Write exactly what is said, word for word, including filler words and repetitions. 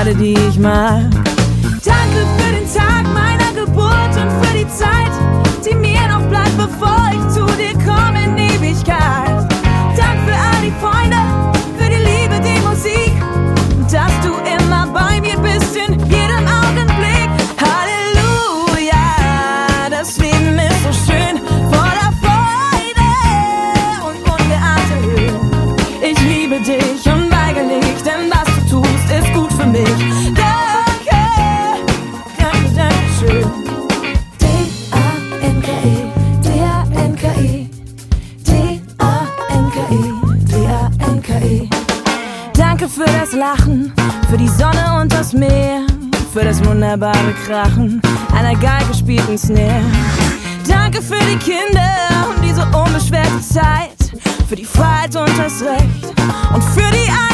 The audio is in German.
alle, die ich mag. Danke für den Tag meiner Geburt und für die Zeit, die mir noch bleibt, bevor ich zu dir komme in Ewigkeit. Dank für all die Freunde, für die Liebe, die Musik, dass du immer bei mir bist in jedem Augenblick. Halleluja, das Leben ist so schön, voller Freude und ungeahnte Höhen. Ich liebe dich unweigerlich, denn was du tust, ist gut für mich. Danke, danke, danke schön. D A N K E, D A N K E, D A N K E, D A N K E. Danke für das Lachen, für die Sonne und das Meer, für das wunderbare Krachen einer Geige spielten Snare. Danke für die Kinder und diese unbeschwerte Zeit, für die Freiheit und das Recht und für die